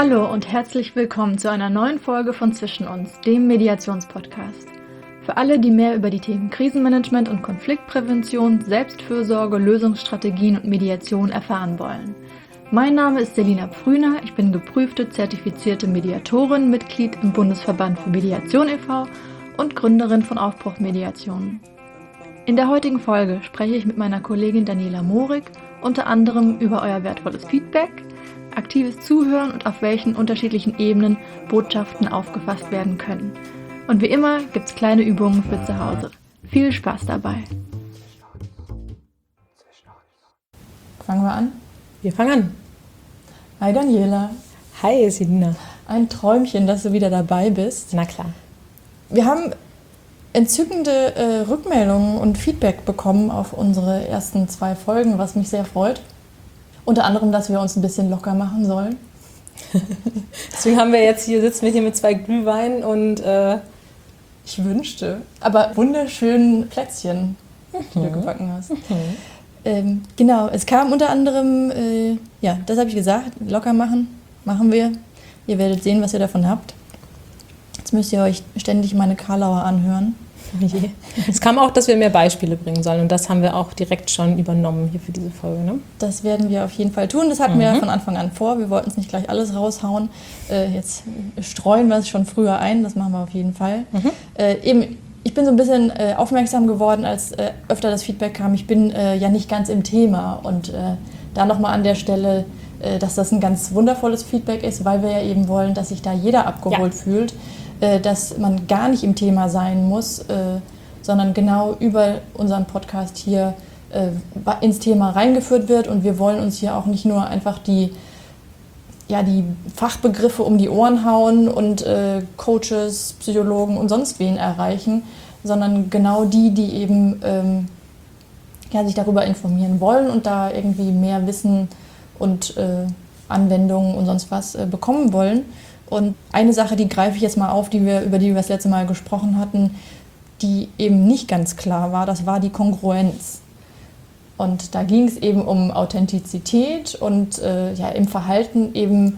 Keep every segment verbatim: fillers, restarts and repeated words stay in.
Hallo und herzlich willkommen zu einer neuen Folge von Zwischen uns, dem Mediationspodcast. Für alle, die mehr über die Themen Krisenmanagement und Konfliktprävention, Selbstfürsorge, Lösungsstrategien und Mediation erfahren wollen. Mein Name ist Selina Pfrüner, ich bin geprüfte, zertifizierte Mediatorin, Mitglied im Bundesverband für Mediation e V und Gründerin von Aufbruch Mediation. In der heutigen Folge spreche ich mit meiner Kollegin Daniela Morig unter anderem über euer wertvolles Feedback, aktives Zuhören und auf welchen unterschiedlichen Ebenen Botschaften aufgefasst werden können. Und wie immer gibt's kleine Übungen für zu Hause. Viel Spaß dabei! Fangen wir an? Wir fangen an. Hi Daniela. Hi Selina. Ein Träumchen, dass du wieder dabei bist. Na klar. Wir haben entzückende äh, Rückmeldungen und Feedback bekommen auf unsere ersten zwei Folgen, was mich sehr freut. Unter anderem, dass wir uns ein bisschen locker machen sollen. Deswegen haben wir jetzt hier, sitzen wir hier mit zwei Glühwein und äh, ich wünschte, aber wunderschönen Plätzchen, die mhm. du gebacken hast. Mhm. Ähm, genau, es kam unter anderem, äh, ja, das habe ich gesagt, locker machen, machen wir. Ihr werdet sehen, was ihr davon habt. Jetzt müsst ihr euch ständig meine Karlauer anhören. Es kam auch, dass wir mehr Beispiele bringen sollen und das haben wir auch direkt schon übernommen hier für diese Folge. Ne? Das werden wir auf jeden Fall tun. Das hatten mhm. wir von Anfang an vor. Wir wollten es nicht gleich alles raushauen. Äh, jetzt streuen wir es schon früher ein. Das machen wir auf jeden Fall. Mhm. Äh, eben, ich bin so ein bisschen äh, aufmerksam geworden, als äh, öfter das Feedback kam. Ich bin äh, ja nicht ganz im Thema. Und äh, da nochmal an der Stelle, äh, dass das ein ganz wundervolles Feedback ist, weil wir ja eben wollen, dass sich da jeder abgeholt ja. fühlt. Dass man gar nicht im Thema sein muss, äh, sondern genau über unseren Podcast hier äh, ins Thema reingeführt wird. Und wir wollen uns hier auch nicht nur einfach die, ja, die Fachbegriffe um die Ohren hauen und äh, Coaches, Psychologen und sonst wen erreichen, sondern genau die, die eben ähm, ja, sich darüber informieren wollen und da irgendwie mehr Wissen und äh, Anwendungen und sonst was äh, bekommen wollen. Und eine Sache, die greife ich jetzt mal auf, die wir, über die wir das letzte Mal gesprochen hatten, die eben nicht ganz klar war, das war die Kongruenz. Und da ging es eben um Authentizität und äh, ja, im Verhalten eben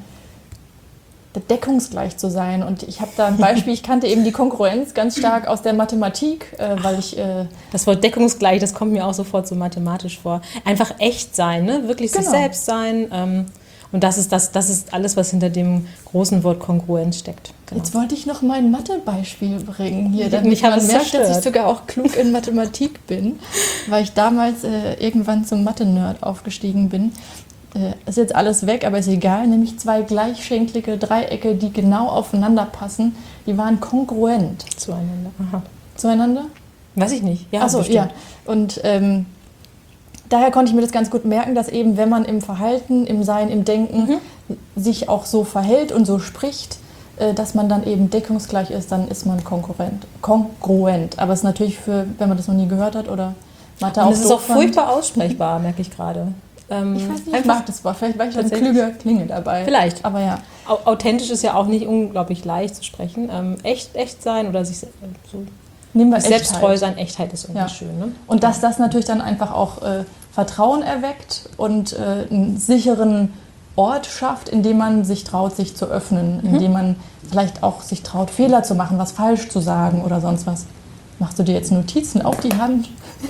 deckungsgleich zu sein. Und ich habe da ein Beispiel, ich kannte eben die Kongruenz ganz stark aus der Mathematik, äh, weil ich... Äh, das Wort deckungsgleich, das kommt mir auch sofort so mathematisch vor. Einfach echt sein, ne? Wirklich genau. sich selbst sein. Ähm Und das ist, das, das ist alles, was hinter dem großen Wort Kongruenz steckt. Genau. Jetzt wollte ich noch mal ein Mathebeispiel bringen hier, damit ich man merkt, zerstört. dass ich sogar auch klug in Mathematik bin, weil ich damals äh, irgendwann zum Mathe-Nerd aufgestiegen bin. Äh, ist jetzt alles weg, aber ist egal. Nämlich zwei gleichschenklige Dreiecke, die genau aufeinander passen, die waren kongruent. Zueinander. Aha. Zueinander? Weiß ich nicht. Ja, Achso, ja. Und ähm, daher konnte ich mir das ganz gut merken, dass eben, wenn man im Verhalten, im Sein, im Denken mhm. sich auch so verhält und so spricht, dass man dann eben deckungsgleich ist, dann ist man konkurrent, kongruent. Aber es ist natürlich für, wenn man das noch nie gehört hat oder Mathe auch und es ist auch fand, furchtbar aussprechbar, merke ich gerade. Ähm, ich weiß nicht, ich mag das Wort. Vielleicht war ich eine klüge Klinge dabei. Vielleicht. Aber ja. Authentisch ist ja auch nicht unglaublich leicht zu sprechen. Ähm, echt, echt sein oder sich so Nehmen wir selbst treu sein, Echtheit ist irgendwie ja. schön. Ne? Und dass das natürlich dann einfach auch äh, Vertrauen erweckt und äh, einen sicheren Ort schafft, in dem man sich traut, sich zu öffnen, mhm. in dem man vielleicht auch sich traut, Fehler zu machen, was falsch zu sagen oder sonst was. Machst du dir jetzt Notizen auf die Hand?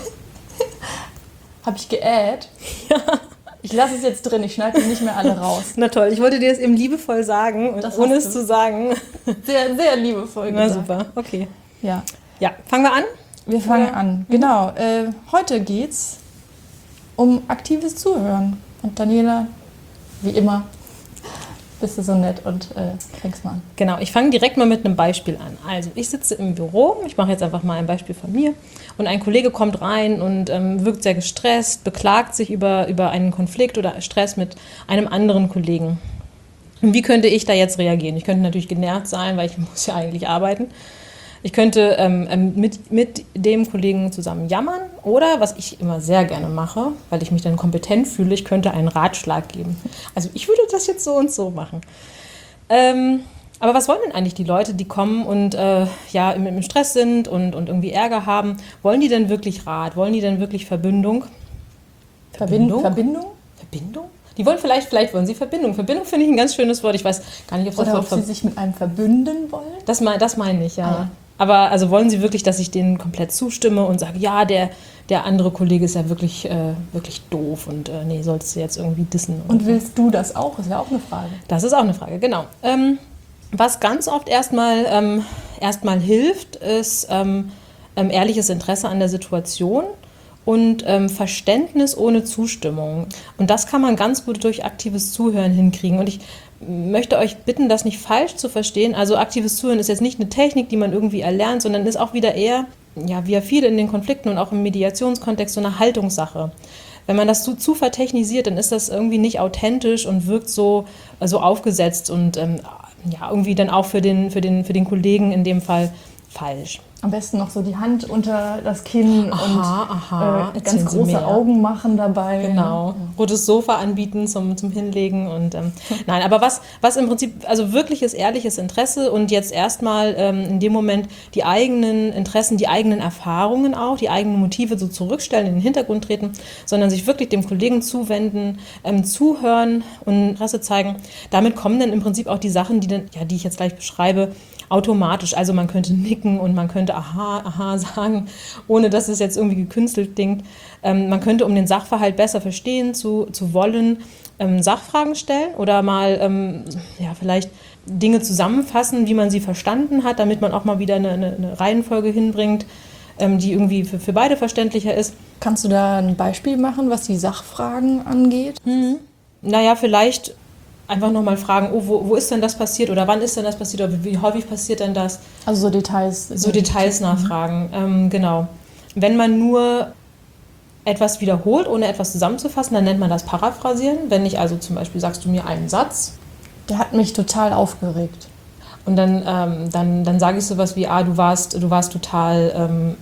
Habe ich geäht? Ja. Ich lasse es jetzt drin, ich schneide die nicht mehr alle raus. Na toll, ich wollte dir das eben liebevoll sagen, und ohne es zu sagen. Sehr, sehr liebevoll Na gesagt. super, okay. Ja. Ja, fangen wir an? Wir fangen ja. an, genau. Äh, heute geht's um aktives Zuhören. Und Daniela, wie immer, bist du so nett und äh, fängst mal an. Genau, ich fange direkt mal mit einem Beispiel an. Also ich sitze im Büro, ich mache jetzt einfach mal ein Beispiel von mir und ein Kollege kommt rein und ähm, wirkt sehr gestresst, beklagt sich über, über einen Konflikt oder Stress mit einem anderen Kollegen. Und wie könnte ich da jetzt reagieren? Ich könnte natürlich genervt sein, weil ich muss ja eigentlich arbeiten. Ich könnte ähm, mit, mit dem Kollegen zusammen jammern oder, was ich immer sehr gerne mache, weil ich mich dann kompetent fühle, ich könnte einen Ratschlag geben. Also ich würde das jetzt so und so machen. Ähm, aber was wollen denn eigentlich die Leute, die kommen und äh, ja, im, im Stress sind und, und irgendwie Ärger haben? Wollen die denn wirklich Rat? Wollen die denn wirklich Verbindung? Verbindung? Verbindung? Verbindung? Die wollen vielleicht, vielleicht wollen sie Verbindung. Verbindung finde ich ein ganz schönes Wort. Ich weiß gar nicht, ob das Oder Wort ob sie sich mit einem verbünden wollen? Das, mein, das meine ich, ja. Ah, ja. Aber also wollen sie wirklich, dass ich denen komplett zustimme und sage, ja, der, der andere Kollege ist ja wirklich, äh, wirklich doof und äh, nee, solltest du jetzt irgendwie dissen. Und willst du das auch? Ist ja auch eine Frage. Das ist auch eine Frage, genau. Ähm, was ganz oft erstmal ähm, erstmal hilft, ist ähm, ähm, ehrliches Interesse an der Situation und ähm, Verständnis ohne Zustimmung. Und das kann man ganz gut durch aktives Zuhören hinkriegen. Und ich möchte euch bitten, das nicht falsch zu verstehen. Also aktives Zuhören ist jetzt nicht eine Technik, die man irgendwie erlernt, sondern ist auch wieder eher, ja, wie ja viel in den Konflikten und auch im Mediationskontext, so eine Haltungssache. Wenn man das zu, zu vertechnisiert, dann ist das irgendwie nicht authentisch und wirkt so, so aufgesetzt und ähm, ja, irgendwie dann auch für den, für den, für den Kollegen in dem Fall falsch. Am besten noch so die Hand unter das Kinn aha, und aha. Äh, ganz große Augen machen dabei. Genau, Ja. rotes Sofa anbieten zum, zum Hinlegen. Und ähm, nein, aber was, was im Prinzip, also wirkliches, ehrliches Interesse und jetzt erstmal ähm, in dem Moment die eigenen Interessen, die eigenen Erfahrungen auch, die eigenen Motive so zurückstellen, in den Hintergrund treten, sondern sich wirklich dem Kollegen zuwenden, ähm, zuhören und Interesse zeigen. Damit kommen dann im Prinzip auch die Sachen, die, dann, ja, die ich jetzt gleich beschreibe, automatisch. Also man könnte nicken und man könnte aha, aha sagen, ohne dass es jetzt irgendwie gekünstelt klingt. Ähm, man könnte, um den Sachverhalt besser verstehen zu, zu wollen, ähm, Sachfragen stellen oder mal ähm, ja, vielleicht Dinge zusammenfassen, wie man sie verstanden hat, damit man auch mal wieder eine, eine, eine Reihenfolge hinbringt, ähm, die irgendwie für, für beide verständlicher ist. Kannst du da ein Beispiel machen, was die Sachfragen angeht? Mhm. Naja, vielleicht einfach nochmal fragen, oh, wo, wo ist denn das passiert oder wann ist denn das passiert oder wie häufig passiert denn das? Also so Details. So Details nachfragen, ähm, genau. Wenn man nur etwas wiederholt, ohne etwas zusammenzufassen, dann nennt man das Paraphrasieren. Wenn ich also zum Beispiel sagst du mir einen Satz. Der hat mich total aufgeregt. Und dann, ähm, dann, dann sage ich sowas wie, ah, du warst, du warst total ähm,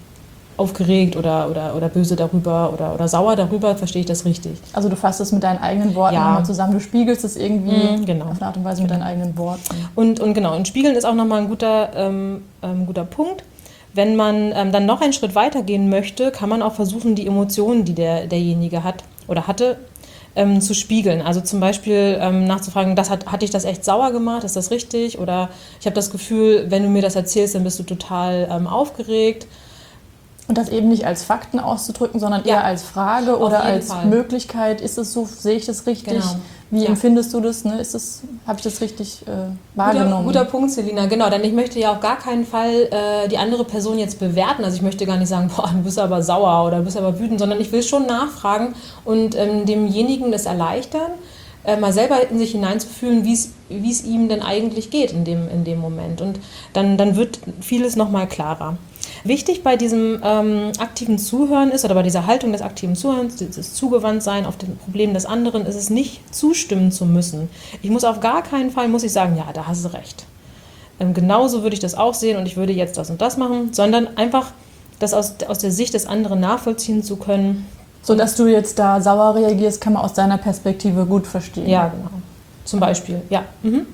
aufgeregt oder, oder, oder böse darüber oder, oder sauer darüber, verstehe ich das richtig? Also du fasst es mit deinen eigenen Worten Ja. nochmal zusammen, du spiegelst es irgendwie Mhm, genau. auf eine Art und Weise mit deinen eigenen Worten. Und, und genau, und Spiegeln ist auch nochmal ein guter, ähm, ähm, guter Punkt. Wenn man ähm, dann noch einen Schritt weiter gehen möchte, kann man auch versuchen, die Emotionen, die der, derjenige hat oder hatte, ähm, zu spiegeln. Also zum Beispiel ähm, nachzufragen, das hat, hat dich das echt sauer gemacht, ist das richtig? Oder ich habe das Gefühl, wenn du mir das erzählst, dann bist du total ähm, aufgeregt. Und das eben nicht als Fakten auszudrücken, sondern Ja. eher als Frage Auf oder jeden als Fall. Möglichkeit. Ist es so, sehe ich das richtig? Genau. Wie Ja. empfindest du das? Ne? Ist das, habe ich das richtig äh, wahrgenommen? Guter, guter Punkt, Selina, genau, denn ich möchte ja auf gar keinen Fall äh, die andere Person jetzt bewerten. Also ich möchte gar nicht sagen, boah, du bist aber sauer oder du bist aber wütend, sondern ich will schon nachfragen und ähm, demjenigen das erleichtern, äh, mal selber in sich hineinzufühlen, wie es ihm denn eigentlich geht in dem, in dem Moment. Und dann, dann wird vieles nochmal klarer. Wichtig bei diesem ähm, aktiven Zuhören ist, oder bei dieser Haltung des aktiven Zuhörens, dieses Zugewandtsein auf den Problemen des anderen, ist es nicht zustimmen zu müssen. Ich muss auf gar keinen Fall, muss ich sagen, ja, da hast du recht. Ähm, genauso würde ich das auch sehen und ich würde jetzt das und das machen, sondern einfach das aus, aus der Sicht des anderen nachvollziehen zu können. So dass du jetzt da sauer reagierst, kann man aus deiner Perspektive gut verstehen. Ja, genau. Zum Beispiel, ja. Mhm.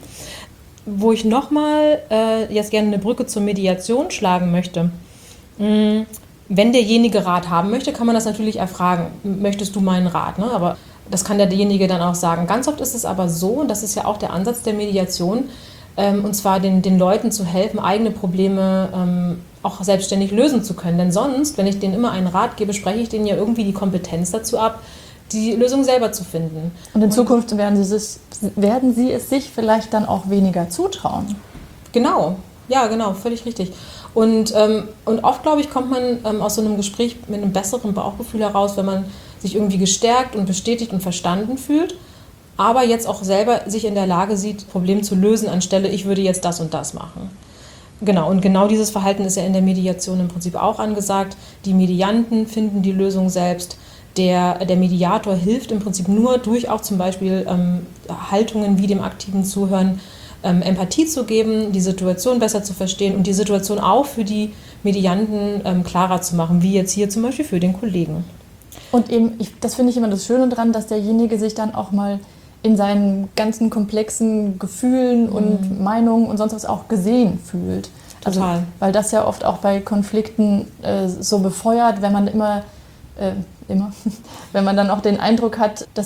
Wo ich nochmal äh, jetzt gerne eine Brücke zur Mediation schlagen möchte. Mhm. Wenn derjenige Rat haben möchte, kann man das natürlich erfragen. Möchtest du meinen Rat? Ne? Aber das kann derjenige dann auch sagen. Ganz oft ist es aber so, und das ist ja auch der Ansatz der Mediation, ähm, und zwar den, den Leuten zu helfen, eigene Probleme ähm, auch selbstständig lösen zu können. Denn sonst, wenn ich denen immer einen Rat gebe, spreche ich denen ja irgendwie die Kompetenz dazu ab, die Lösung selber zu finden. Und in Zukunft werden sie, es, werden sie es sich vielleicht dann auch weniger zutrauen. Genau, ja, genau, völlig richtig. Und, ähm, und oft, glaube ich, kommt man ähm, aus so einem Gespräch mit einem besseren Bauchgefühl heraus, wenn man sich irgendwie gestärkt und bestätigt und verstanden fühlt, aber jetzt auch selber sich in der Lage sieht, Problem zu lösen, anstelle ich würde jetzt das und das machen. Genau, und genau dieses Verhalten ist ja in der Mediation im Prinzip auch angesagt. Die Medianten finden die Lösung selbst. Der, der Mediator hilft im Prinzip nur durch auch zum Beispiel ähm, Haltungen wie dem aktiven Zuhören, ähm, Empathie zu geben, die Situation besser zu verstehen und die Situation auch für die Medianten ähm, klarer zu machen, wie jetzt hier zum Beispiel für den Kollegen. Und eben, ich, das finde ich immer das Schöne dran, dass derjenige sich dann auch mal in seinen ganzen komplexen Gefühlen mhm. und Meinungen und sonst was auch gesehen fühlt. Total. Also, weil das ja oft auch bei Konflikten äh, so befeuert, wenn man immer, äh, immer, wenn man dann auch den Eindruck hat, dass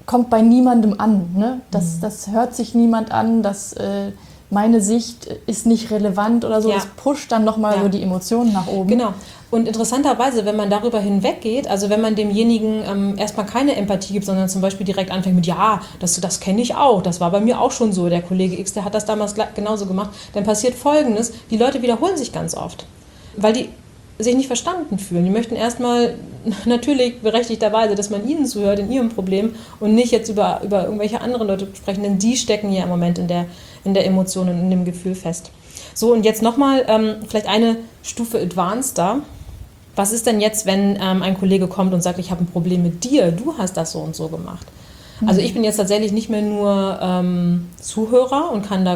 kommt bei niemandem an. Ne? Das, mhm. das hört sich niemand an, das, äh, meine Sicht ist nicht relevant oder so. Ja. Das pusht dann nochmal ja. so die Emotionen nach oben. Genau. Und interessanterweise, wenn man darüber hinweggeht, also wenn man demjenigen ähm, erstmal keine Empathie gibt, sondern zum Beispiel direkt anfängt mit, ja, das, das kenne ich auch, das war bei mir auch schon so, der Kollege X, der hat das damals genauso gemacht, dann passiert Folgendes, die Leute wiederholen sich ganz oft, weil die sich nicht verstanden fühlen. Die möchten erstmal natürlich berechtigterweise, dass man ihnen zuhört in ihrem Problem und nicht jetzt über, über irgendwelche anderen Leute sprechen, denn die stecken ja im Moment in der, in der Emotion und in dem Gefühl fest. So, und jetzt nochmal ähm, vielleicht eine Stufe advanceder. Was ist denn jetzt, wenn ähm, ein Kollege kommt und sagt, ich habe ein Problem mit dir, du hast das so und so gemacht? Mhm. Also ich bin jetzt tatsächlich nicht mehr nur ähm, Zuhörer und kann da,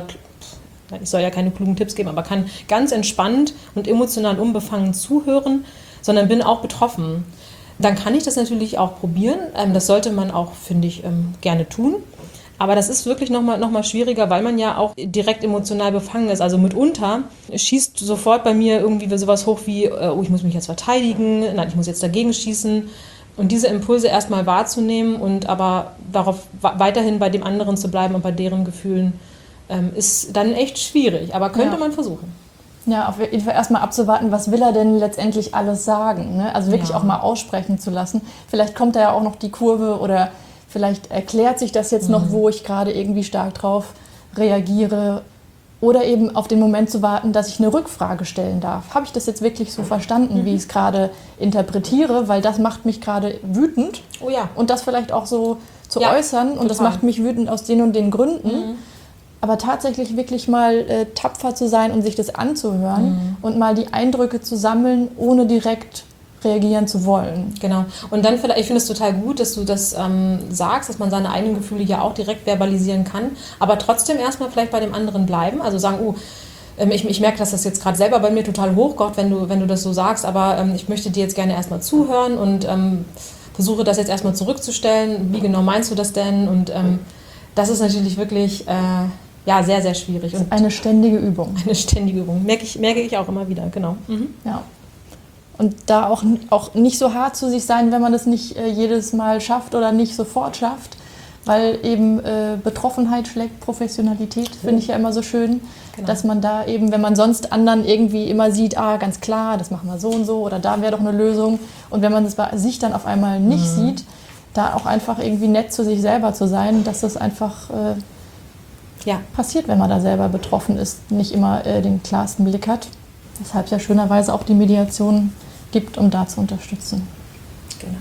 ich soll ja keine klugen Tipps geben, aber kann ganz entspannt und emotional unbefangen zuhören, sondern bin auch betroffen. Dann kann ich das natürlich auch probieren. Ähm, das sollte man auch, finde ich, ähm, gerne tun. Aber das ist wirklich nochmal noch mal schwieriger, weil man ja auch direkt emotional befangen ist. Also mitunter schießt sofort bei mir irgendwie sowas hoch wie, oh, ich muss mich jetzt verteidigen, nein, ich muss jetzt dagegen schießen. Und diese Impulse erstmal wahrzunehmen und aber darauf weiterhin bei dem anderen zu bleiben und bei deren Gefühlen, ähm, ist dann echt schwierig. Aber könnte ja. man versuchen. Ja, auf jeden Fall erstmal abzuwarten, was will er denn letztendlich alles sagen. Ne? Also wirklich ja. auch mal aussprechen zu lassen. Vielleicht kommt da ja auch noch die Kurve oder vielleicht erklärt sich das jetzt noch, wo ich gerade irgendwie stark drauf reagiere. Oder eben auf den Moment zu warten, dass ich eine Rückfrage stellen darf. Habe ich das jetzt wirklich so verstanden, mhm. wie ich es gerade interpretiere? Weil das macht mich gerade wütend. Oh ja. Und das vielleicht auch so zu ja, äußern. Und total. Das macht mich wütend aus den und den Gründen. Mhm. Aber tatsächlich wirklich mal äh, tapfer zu sein und sich das anzuhören mhm. und mal die Eindrücke zu sammeln, ohne direkt reagieren zu wollen. Genau. Und dann vielleicht, ich finde es total gut, dass du das ähm, sagst, dass man seine eigenen Gefühle ja auch direkt verbalisieren kann, aber trotzdem erstmal vielleicht bei dem anderen bleiben, also sagen, oh, ähm, ich, ich merke, dass das jetzt gerade selber bei mir total hochkocht, wenn du, wenn du das so sagst, aber ähm, ich möchte dir jetzt gerne erstmal zuhören und ähm, versuche das jetzt erstmal zurückzustellen. Wie genau meinst du das denn? Und ähm, das ist natürlich wirklich äh, ja, sehr, sehr schwierig. Und eine ständige Übung. Eine ständige Übung. Merke ich, merke ich auch immer wieder, genau. Mhm. Ja. Und da auch, auch nicht so hart zu sich sein, wenn man das nicht äh, jedes Mal schafft oder nicht sofort schafft. Weil eben äh, Betroffenheit schlägt Professionalität, finde ich ja immer so schön. Genau. Dass man da eben, wenn man sonst anderen irgendwie immer sieht, ah, ganz klar, das machen wir so und so oder da wäre doch eine Lösung. Und wenn man das bei sich dann auf einmal nicht mhm. sieht, da auch einfach irgendwie nett zu sich selber zu sein, dass das einfach äh, ja. passiert, wenn man da selber betroffen ist, nicht immer äh, den klarsten Blick hat. Deshalb ja schönerweise auch die Mediation gibt, um da zu unterstützen. Genau.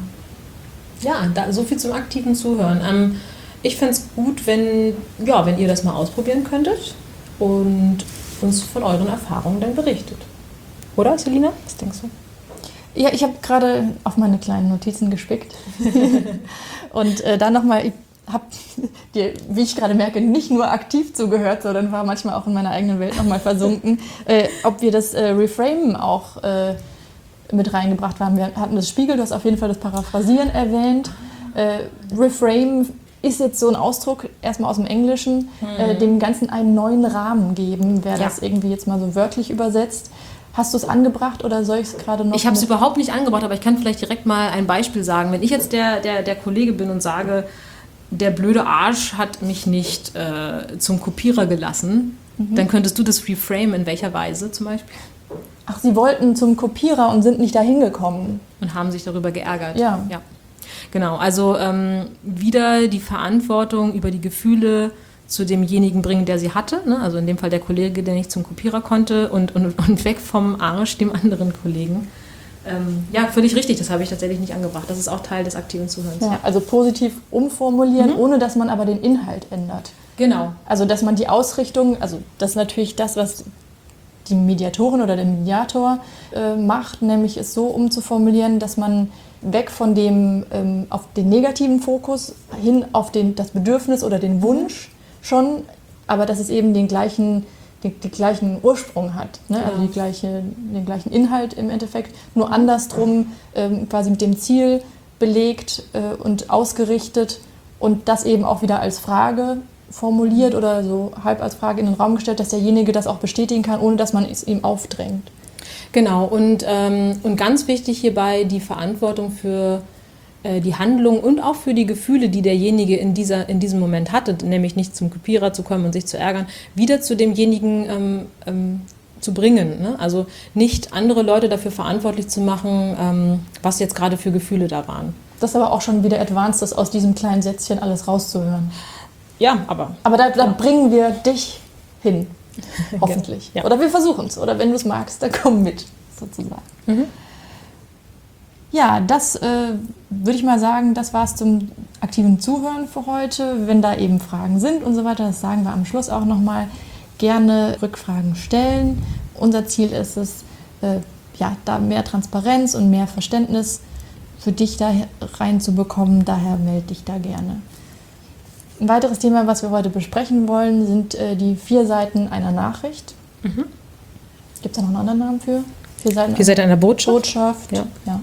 Ja, da, so viel zum aktiven Zuhören. Ähm, ich fände es gut, wenn, ja, wenn ihr das mal ausprobieren könntet und uns von euren Erfahrungen dann berichtet. Oder, Selina? Was denkst du? Ja, ich habe gerade auf meine kleinen Notizen gespickt. Und äh, dann nochmal, ich habe dir, wie ich gerade merke, nicht nur aktiv zugehört, sondern war manchmal auch in meiner eigenen Welt nochmal versunken, äh, ob wir das äh, Reframen auch äh, mit reingebracht haben. Wir hatten das Spiegel, du hast auf jeden Fall das Paraphrasieren erwähnt. Äh, Reframe ist jetzt so ein Ausdruck, erstmal aus dem Englischen, hm. äh, dem Ganzen einen neuen Rahmen geben, wer ja. das irgendwie jetzt mal so wörtlich übersetzt. Hast du es angebracht oder soll ich es gerade noch? Ich habe es überhaupt nicht angebracht, aber ich kann vielleicht direkt mal ein Beispiel sagen. Wenn ich jetzt der, der, der Kollege bin und sage, der blöde Arsch hat mich nicht äh, zum Kopierer gelassen, mhm. dann könntest du das reframe in welcher Weise zum Beispiel? Ach, sie wollten zum Kopierer und sind nicht dahin gekommen. Und haben sich darüber geärgert. Ja. ja. Genau, also ähm, wieder die Verantwortung über die Gefühle zu demjenigen bringen, der sie hatte. Ne? Also in dem Fall der Kollege, der nicht zum Kopierer konnte und, und, und weg vom Arsch dem anderen Kollegen. Ähm, ja, völlig richtig, das habe ich tatsächlich nicht angebracht. Das ist auch Teil des aktiven Zuhörens. Ja, also positiv umformulieren, mhm. ohne dass man aber den Inhalt ändert. Genau. Also dass man die Ausrichtung, also das ist natürlich das, was die Mediatorin oder der Mediator äh, macht, nämlich es so umzuformulieren, dass man weg von dem ähm, auf den negativen Fokus hin auf den, das Bedürfnis oder den Wunsch schon, aber dass es eben den gleichen, den, den gleichen Ursprung hat, ne? Ja. Also die gleiche, den gleichen Inhalt im Endeffekt, nur andersrum ähm, quasi mit dem Ziel belegt äh, und ausgerichtet und das eben auch wieder als Frage formuliert oder so halb als Frage in den Raum gestellt, dass derjenige das auch bestätigen kann, ohne dass man es ihm aufdrängt. Genau, und, ähm, und ganz wichtig hierbei die Verantwortung für äh, die Handlung und auch für die Gefühle, die derjenige in, dieser, in diesem Moment hatte, nämlich nicht zum Kopierer zu kommen und sich zu ärgern, wieder zu demjenigen ähm, ähm, zu bringen. Ne? Also nicht andere Leute dafür verantwortlich zu machen, ähm, was jetzt gerade für Gefühle da waren. Das ist aber auch schon wieder advanced, das aus diesem kleinen Sätzchen alles rauszuhören. Ja, aber... Aber da, da ja. bringen wir dich hin, hoffentlich. Ja. Oder wir versuchen es. Oder wenn du es magst, dann komm mit, sozusagen. Mhm. Ja, das äh, würde ich mal sagen, das war es zum aktiven Zuhören für heute. Wenn da eben Fragen sind und so weiter, das sagen wir am Schluss auch nochmal, gerne Rückfragen stellen. Unser Ziel ist es, äh, ja, da mehr Transparenz und mehr Verständnis für dich da reinzubekommen. Daher melde dich da gerne. Ein weiteres Thema, was wir heute besprechen wollen, sind äh, die vier Seiten einer Nachricht. Mhm. Gibt es da noch einen anderen Namen für? Vier Seiten, vier Seiten einer Botschaft? Botschaft, ja. ja.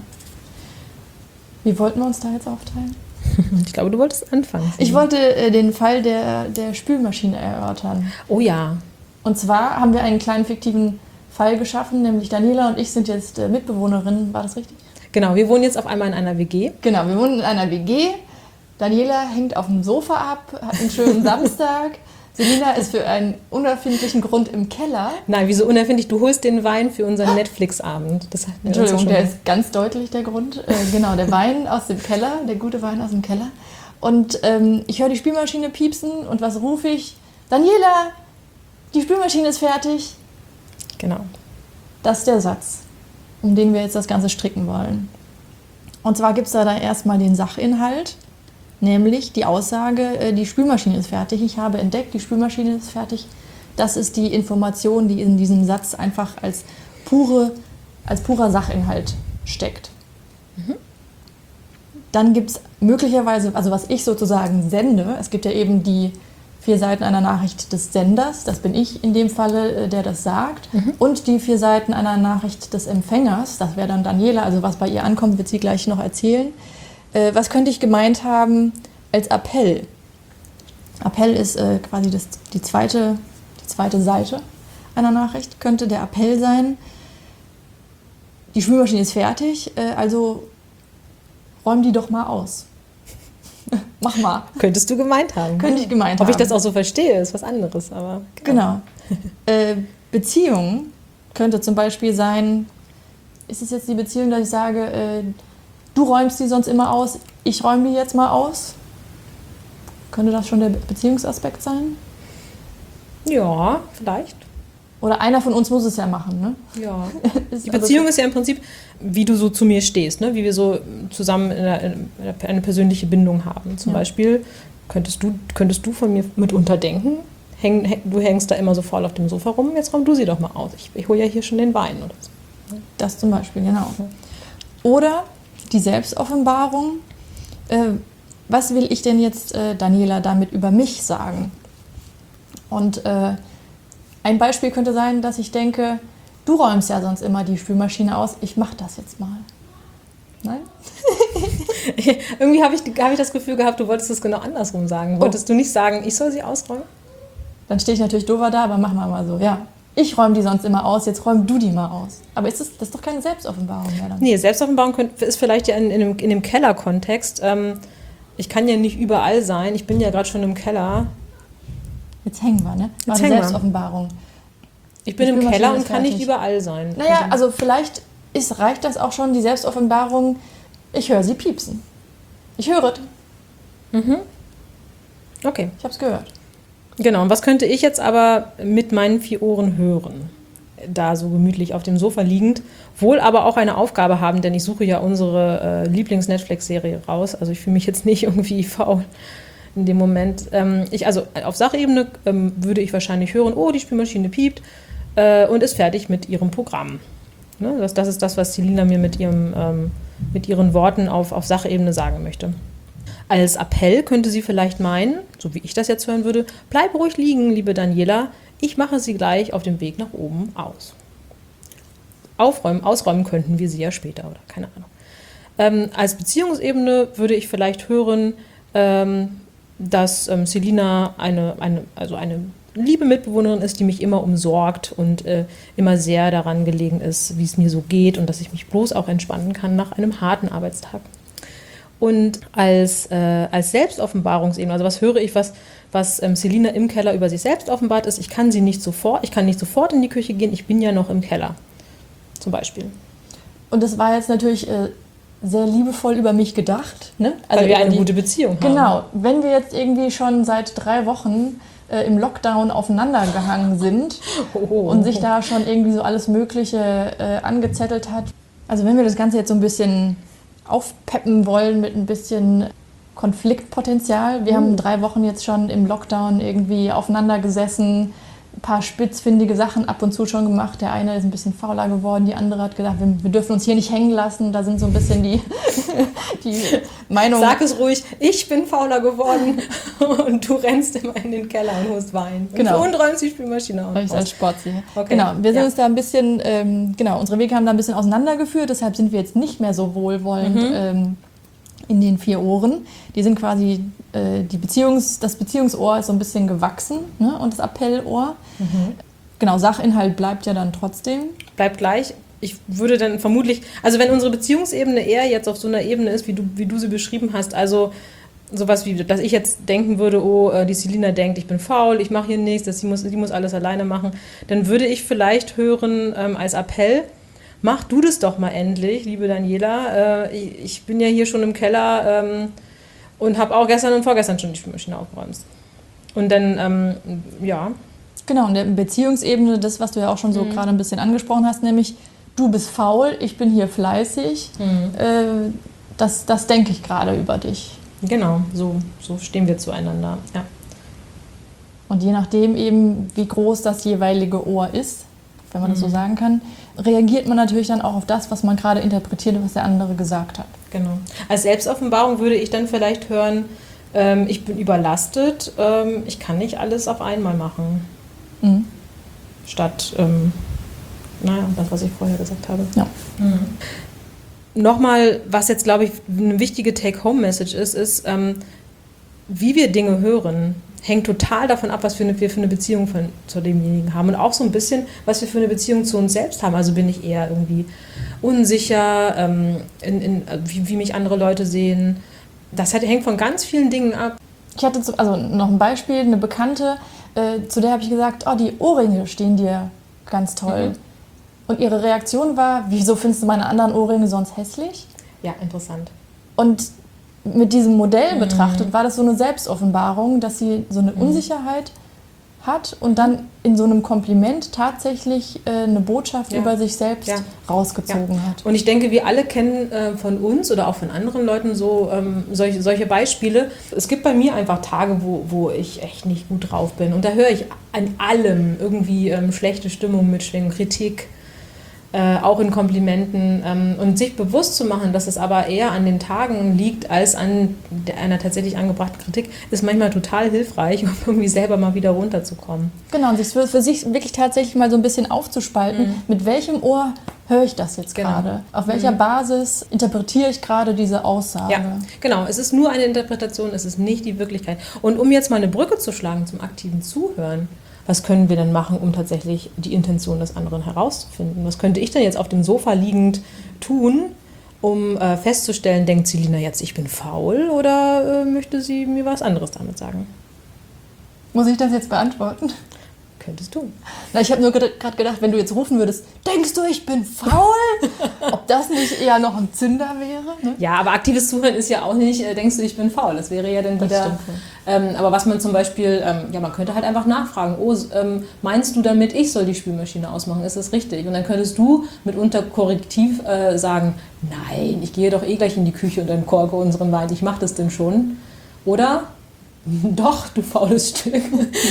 Wie wollten wir uns da jetzt aufteilen? Ich glaube, du wolltest anfangen. Ich wollte äh, den Fall der, der Spülmaschine erörtern. Oh ja. Und zwar haben wir einen kleinen fiktiven Fall geschaffen, nämlich Daniela und ich sind jetzt äh, Mitbewohnerinnen. War das richtig? Genau, wir wohnen jetzt auf einmal in einer W G. Genau, wir wohnen in einer W G. Daniela hängt auf dem Sofa ab, hat einen schönen Samstag. Selina ist für einen unerfindlichen Grund im Keller. Nein, wieso unerfindlich? Du holst den Wein für unseren Netflix-Abend. Das hatten wir Entschuldigung, schon der mal. ist ganz deutlich der Grund. Äh, genau, der Wein aus dem Keller, der gute Wein aus dem Keller. Und ähm, ich höre die Spülmaschine piepsen und was rufe ich? Daniela, die Spülmaschine ist fertig. Genau. Das ist der Satz, um den wir jetzt das Ganze stricken wollen. Und zwar gibt es da, da erstmal den Sachinhalt, nämlich die Aussage, die Spülmaschine ist fertig. Ich habe entdeckt, die Spülmaschine ist fertig. Das ist die Information, die in diesem Satz einfach als, pure, als purer Sachinhalt steckt. Mhm. Dann gibt es möglicherweise, also was ich sozusagen sende, es gibt ja eben die vier Seiten einer Nachricht des Senders, das bin ich in dem Falle, der das sagt, mhm. und die vier Seiten einer Nachricht des Empfängers, das wäre dann Daniela, also was bei ihr ankommt, wird sie gleich noch erzählen. Äh, was könnte ich gemeint haben als Appell? Appell ist äh, quasi das, die, zweite, die zweite Seite einer Nachricht, könnte der Appell sein, die Spülmaschine ist fertig, äh, also räum die doch mal aus. Mach mal. Könntest du gemeint haben. Könnte ich gemeint Ob haben. Ob ich das auch so verstehe, ist was anderes. Aber genau. äh, Beziehung könnte zum Beispiel sein, ist es jetzt die Beziehung, dass ich sage, äh, du räumst die sonst immer aus, ich räume die jetzt mal aus? Könnte das schon der Beziehungsaspekt sein? Ja, vielleicht. Oder einer von uns muss es ja machen, ne? Ja. Die Beziehung ist ja im Prinzip, wie du so zu mir stehst, ne? Wie wir so zusammen eine, eine persönliche Bindung haben. Zum ja. Beispiel könntest du, könntest du von mir mitunter denken, häng, häng, du hängst da immer so faul auf dem Sofa rum, jetzt räum du sie doch mal aus. Ich, ich hole ja hier schon den Wein oder so. Das zum Beispiel, genau. Oder die Selbstoffenbarung. Äh, was will ich denn jetzt, äh, Daniela, damit über mich sagen? Und äh, ein Beispiel könnte sein, dass ich denke, du räumst ja sonst immer die Spülmaschine aus, ich mach das jetzt mal. Nein? Irgendwie habe ich, hab ich das Gefühl gehabt, du wolltest es genau andersrum sagen. Wolltest oh. du nicht sagen, ich soll sie ausräumen? Dann stehe ich natürlich doofer da, aber machen wir mal so, ja. Ich räume die sonst immer aus, jetzt räum du die mal aus. Aber ist das, das ist doch keine Selbstoffenbarung mehr dann. Nee, Selbstoffenbarung ist vielleicht ja in, in, dem, in dem Keller-Kontext. Ähm, ich kann ja nicht überall sein, ich bin ja gerade schon im Keller. Jetzt hängen wir, ne? Jetzt hängen Selbstoffenbarung. Ich bin im Keller und kann nicht überall sein. Naja, also vielleicht ist, reicht das auch schon, die Selbstoffenbarung, ich höre sie piepsen. Ich höre es. Mhm. Okay. Ich habe es gehört. Genau, und was könnte ich jetzt aber mit meinen vier Ohren hören? Da so gemütlich auf dem Sofa liegend, wohl aber auch eine Aufgabe haben, denn ich suche ja unsere äh, Lieblings-Netflix-Serie raus. Also ich fühle mich jetzt nicht irgendwie faul in dem Moment. Ähm, ich, also auf Sachebene ähm, würde ich wahrscheinlich hören, oh, die Spülmaschine piept äh, und ist fertig mit ihrem Programm. Ne? Das, das ist das, was Selina mir mit, ihrem, ähm, mit ihren Worten auf, auf Sachebene sagen möchte. Als Appell könnte sie vielleicht meinen, so wie ich das jetzt hören würde, bleib ruhig liegen, liebe Daniela, ich mache sie gleich auf dem Weg nach oben aus. Aufräumen, ausräumen könnten wir sie ja später, oder keine Ahnung. Ähm, als Beziehungsebene würde ich vielleicht hören, ähm, dass ähm, Selina eine, eine, also eine liebe Mitbewohnerin ist, die mich immer umsorgt und äh, immer sehr daran gelegen ist, wie es mir so geht und dass ich mich bloß auch entspannen kann nach einem harten Arbeitstag. Und als, äh, als Selbstoffenbarungsebene, also was höre ich, was, was ähm, Selina im Keller über sich selbst offenbart ist, ich kann sie nicht sofort, ich kann nicht sofort in die Küche gehen, ich bin ja noch im Keller, zum Beispiel. Und das war jetzt natürlich äh, sehr liebevoll über mich gedacht. Ne? Also weil wir eine die, gute Beziehung haben. Genau, wenn wir jetzt irgendwie schon seit drei Wochen äh, im Lockdown aufeinander gehangen sind oh. und sich da schon irgendwie so alles Mögliche äh, angezettelt hat. Also wenn wir das Ganze jetzt so ein bisschen aufpeppen wollen mit ein bisschen Konfliktpotenzial. Wir mhm. haben drei Wochen jetzt schon im Lockdown irgendwie aufeinander gesessen, ein paar spitzfindige Sachen ab und zu schon gemacht. Der eine ist ein bisschen fauler geworden, die andere hat gesagt, wir, wir dürfen uns hier nicht hängen lassen. Da sind so ein bisschen die, die Meinungen. Sag es ruhig, ich bin fauler geworden und du rennst immer in den Keller und holst Wein. Genau. Und räumst die Spülmaschine auf. Weil ich als Sport sehe. Okay. Genau, wir sind ja. uns da ein bisschen, ähm, genau, unsere Wege haben da ein bisschen auseinandergeführt, deshalb sind wir jetzt nicht mehr so wohlwollend mhm. ähm, in den vier Ohren. Die sind quasi, äh, die Beziehungs-, das Beziehungsohr ist so ein bisschen gewachsen, ne? Und das Appellohr. Mhm. Genau, Sachinhalt bleibt ja dann trotzdem. Bleibt gleich. Ich würde dann vermutlich, also wenn unsere Beziehungsebene eher jetzt auf so einer Ebene ist, wie du, wie du sie beschrieben hast, also sowas wie, dass ich jetzt denken würde, oh, die Selina denkt, ich bin faul, ich mache hier nichts, dass sie muss, die muss alles alleine machen, dann würde ich vielleicht hören ähm, als Appell, mach du das doch mal endlich, liebe Daniela. Äh, ich, ich bin ja hier schon im Keller ähm, und habe auch gestern und vorgestern schon die Spülmaschine aufgeräumt. Und dann, ähm, ja. Genau, in der Beziehungsebene, das, was du ja auch schon so mhm. gerade ein bisschen angesprochen hast, nämlich du bist faul, ich bin hier fleißig. Mhm. Äh, das, das denke ich gerade über dich. Genau, so, so stehen wir zueinander, ja. Und je nachdem eben, wie groß das jeweilige Ohr ist, wenn man mhm. das so sagen kann, reagiert man natürlich dann auch auf das, was man gerade interpretiert, was der andere gesagt hat. Genau. Als Selbstoffenbarung würde ich dann vielleicht hören, ähm, ich bin überlastet, ähm, ich kann nicht alles auf einmal machen. Mhm. Statt, ähm, naja, das, was ich vorher gesagt habe. Ja. Mhm. Nochmal, was jetzt, glaube ich, eine wichtige Take-Home-Message ist, ist, ähm, wie wir Dinge hören, hängt total davon ab, was für eine, wir für eine Beziehung von, zu demjenigen haben. Und auch so ein bisschen, was wir für eine Beziehung zu uns selbst haben. Also bin ich eher irgendwie unsicher, ähm, in, in, wie, wie mich andere Leute sehen. Das hat, hängt von ganz vielen Dingen ab. Ich hatte zu, also noch ein Beispiel, eine Bekannte, äh, zu der habe ich gesagt, oh, die Ohrringe stehen dir ganz toll. Mhm. Und ihre Reaktion war, wieso findest du meine anderen Ohrringe sonst hässlich? Ja, interessant. Und mit diesem Modell mhm. betrachtet war das so eine Selbstoffenbarung, dass sie so eine mhm. Unsicherheit hat und dann in so einem Kompliment tatsächlich äh, eine Botschaft ja. über sich selbst ja. rausgezogen ja. hat. Und ich denke, wir alle kennen äh, von uns oder auch von anderen Leuten so ähm, solche, solche Beispiele. Es gibt bei mir einfach Tage, wo, wo ich echt nicht gut drauf bin. Und da höre ich an allem irgendwie ähm, schlechte Stimmung mitschwingen, Kritik, Äh, auch in Komplimenten ähm, und sich bewusst zu machen, dass es aber eher an den Tagen liegt als an der, einer tatsächlich angebrachten Kritik, ist manchmal total hilfreich, um irgendwie selber mal wieder runterzukommen. Genau, und sich für, für sich wirklich tatsächlich mal so ein bisschen aufzuspalten, mhm. mit welchem Ohr höre ich das jetzt gerade? Genau. Auf welcher mhm. Basis interpretiere ich gerade diese Aussage? Ja, genau. Es ist nur eine Interpretation, es ist nicht die Wirklichkeit. Und um jetzt mal eine Brücke zu schlagen zum aktiven Zuhören, was können wir denn machen, um tatsächlich die Intention des anderen herauszufinden? Was könnte ich denn jetzt auf dem Sofa liegend tun, um äh, festzustellen, denkt Selina jetzt, ich bin faul oder äh, möchte sie mir was anderes damit sagen? Muss ich das jetzt beantworten? Könntest du. Na, ich habe nur gerade gedacht, wenn du jetzt rufen würdest, denkst du, ich bin faul? Ob das nicht eher noch ein Zünder wäre? Ne? Ja, aber aktives Zuhören ist ja auch nicht, äh, denkst du, ich bin faul. Das wäre ja dann wieder... Ähm, aber was man zum Beispiel, ähm, ja, man könnte halt einfach nachfragen, oh, ähm, meinst du damit, ich soll die Spülmaschine ausmachen? Ist das richtig? Und dann könntest du mitunter korrektiv äh, sagen, nein, ich gehe doch eh gleich in die Küche und dann korke unseren Wein, ich mache das denn schon. Oder... Doch, du faules Stück.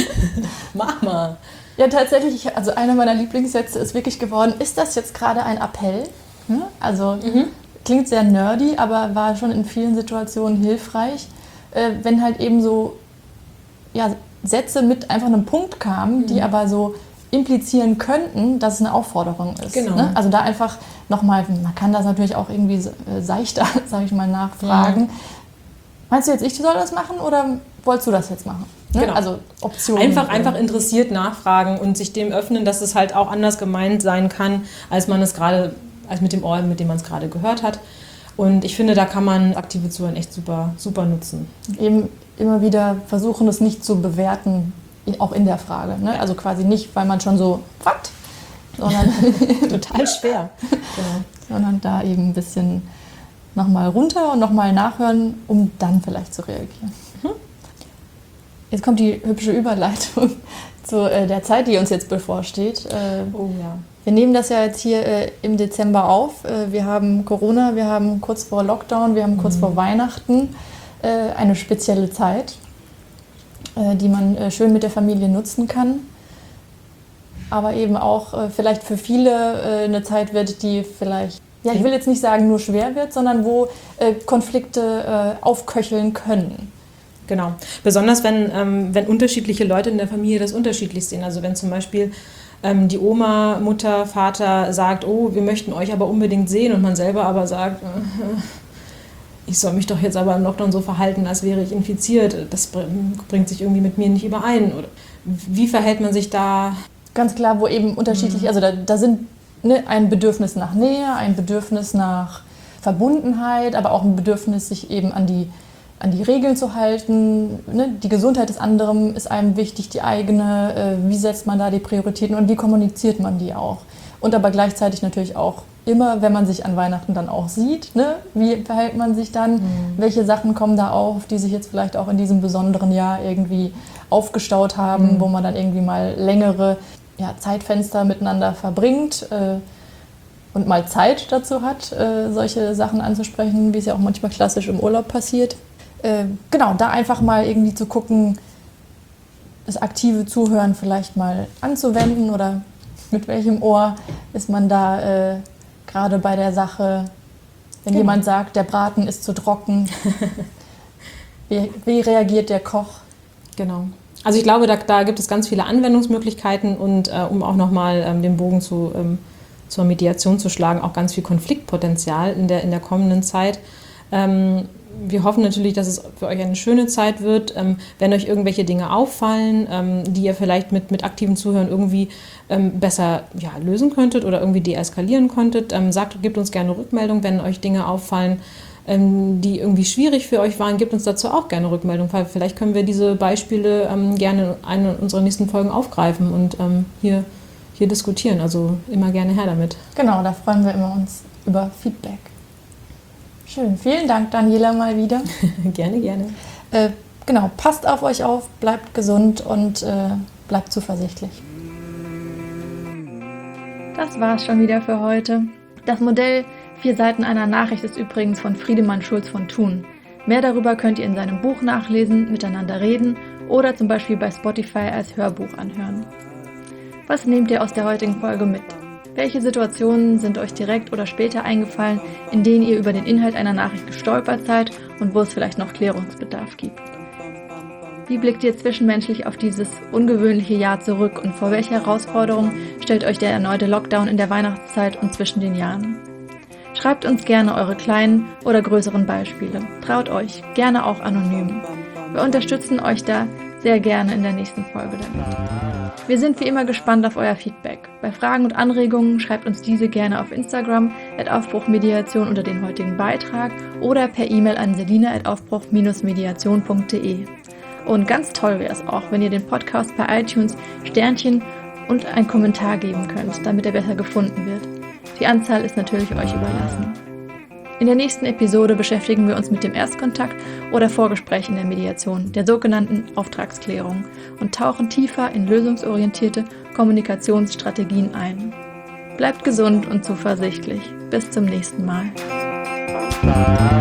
Mach mal. Ja, tatsächlich, also einer meiner Lieblingssätze ist wirklich geworden, ist das jetzt gerade ein Appell? Hm? Also mhm. klingt sehr nerdy, aber war schon in vielen Situationen hilfreich, äh, wenn halt eben so ja, Sätze mit einfach einem Punkt kamen, mhm. die aber so implizieren könnten, dass es eine Aufforderung ist. Genau. Ne? Also da einfach nochmal, man kann das natürlich auch irgendwie seichter, sage ich mal, nachfragen. Ja. Meinst du jetzt, ich soll das machen oder wolltest du das jetzt machen? Ne? Genau. Also Optionen. Einfach, einfach interessiert nachfragen und sich dem öffnen, dass es halt auch anders gemeint sein kann, als man es gerade, als mit dem Ohr, mit dem man es gerade gehört hat. Und ich finde, da kann man aktive Zuhören echt super, super nutzen. Eben immer wieder versuchen, es nicht zu bewerten, auch in der Frage. Ne? Also quasi nicht, weil man schon so, was? Sondern total schwer. Genau. Sondern da eben ein bisschen nochmal runter und nochmal nachhören, um dann vielleicht zu reagieren. Mhm. Jetzt kommt die hübsche Überleitung zu äh, der Zeit, die uns jetzt bevorsteht. Äh, oh ja. Wir nehmen das ja jetzt hier äh, im Dezember auf. Äh, wir haben Corona, wir haben kurz vor Lockdown, wir haben kurz mhm. vor Weihnachten. Äh, eine spezielle Zeit, äh, die man äh, schön mit der Familie nutzen kann. Aber eben auch äh, vielleicht für viele äh, eine Zeit wird, die vielleicht, ja, ich will jetzt nicht sagen nur schwer wird, sondern wo äh, Konflikte äh, aufköcheln können. Genau. Besonders wenn, ähm, wenn unterschiedliche Leute in der Familie das unterschiedlich sehen. Also wenn zum Beispiel ähm, die Oma, Mutter, Vater sagt, oh, wir möchten euch aber unbedingt sehen und man selber aber sagt, äh, ich soll mich doch jetzt aber im Lockdown so verhalten, als wäre ich infiziert. Das bringt sich irgendwie mit mir nicht überein. Oder wie verhält man sich da? Ganz klar, wo eben unterschiedlich, also da, da sind ne, ein Bedürfnis nach Nähe, ein Bedürfnis nach Verbundenheit, aber auch ein Bedürfnis, sich eben an die, an die Regeln zu halten. Ne? Die Gesundheit des anderen ist einem wichtig, die eigene. Äh, wie setzt man da die Prioritäten und wie kommuniziert man die auch? Und aber gleichzeitig natürlich auch immer, wenn man sich an Weihnachten dann auch sieht, ne? Wie verhält man sich dann? Mhm. Welche Sachen kommen da auf, die sich jetzt vielleicht auch in diesem besonderen Jahr irgendwie aufgestaut haben, mhm. wo man dann irgendwie mal längere ja, Zeitfenster miteinander verbringt äh, und mal Zeit dazu hat, äh, solche Sachen anzusprechen, wie es ja auch manchmal klassisch im Urlaub passiert. Äh, genau, da einfach mal irgendwie zu gucken, das aktive Zuhören vielleicht mal anzuwenden oder mit welchem Ohr ist man da äh, gerade bei der Sache, wenn genau. jemand sagt, der Braten ist zu trocken, wie, wie reagiert der Koch? Genau. Also ich glaube, da, da gibt es ganz viele Anwendungsmöglichkeiten und äh, um auch nochmal ähm, den Bogen zu, ähm, zur Mediation zu schlagen, auch ganz viel Konfliktpotenzial in der, in der kommenden Zeit. Ähm, wir hoffen natürlich, dass es für euch eine schöne Zeit wird. Ähm, wenn euch irgendwelche Dinge auffallen, ähm, die ihr vielleicht mit, mit aktivem Zuhören irgendwie ähm, besser ja, lösen könntet oder irgendwie deeskalieren konntet, ähm, sagt, gebt uns gerne Rückmeldung, wenn euch Dinge auffallen, die irgendwie schwierig für euch waren, gebt uns dazu auch gerne Rückmeldung, weil vielleicht können wir diese Beispiele ähm, gerne in einer unserer nächsten Folgen aufgreifen und ähm, hier, hier diskutieren. Also immer gerne her damit. Genau, da freuen wir immer uns über Feedback. Schön, vielen Dank, Daniela, mal wieder. Gerne, gerne. Äh, genau, passt auf euch auf, bleibt gesund und äh, bleibt zuversichtlich. Das war's schon wieder für heute. Das Modell Vier Seiten einer Nachricht ist übrigens von Friedemann Schulz von Thun. Mehr darüber könnt ihr in seinem Buch nachlesen, Miteinander reden oder zum Beispiel bei Spotify als Hörbuch anhören. Was nehmt ihr aus der heutigen Folge mit? Welche Situationen sind euch direkt oder später eingefallen, in denen ihr über den Inhalt einer Nachricht gestolpert seid und wo es vielleicht noch Klärungsbedarf gibt? Wie blickt ihr zwischenmenschlich auf dieses ungewöhnliche Jahr zurück und vor welche Herausforderungen stellt euch der erneute Lockdown in der Weihnachtszeit und zwischen den Jahren? Schreibt uns gerne eure kleinen oder größeren Beispiele. Traut euch, gerne auch anonym. Wir unterstützen euch da sehr gerne in der nächsten Folge damit. Wir sind wie immer gespannt auf euer Feedback. Bei Fragen und Anregungen schreibt uns diese gerne auf Instagram at aufbruchmediation unter den heutigen Beitrag oder per E-Mail an selina at aufbruch mediation punkt de. Und ganz toll wäre es auch, wenn ihr den Podcast bei iTunes Sternchen und einen Kommentar geben könnt, damit er besser gefunden wird. Die Anzahl ist natürlich euch überlassen. In der nächsten Episode beschäftigen wir uns mit dem Erstkontakt oder Vorgespräch in der Mediation, der sogenannten Auftragsklärung, und tauchen tiefer in lösungsorientierte Kommunikationsstrategien ein. Bleibt gesund und zuversichtlich. Bis zum nächsten Mal.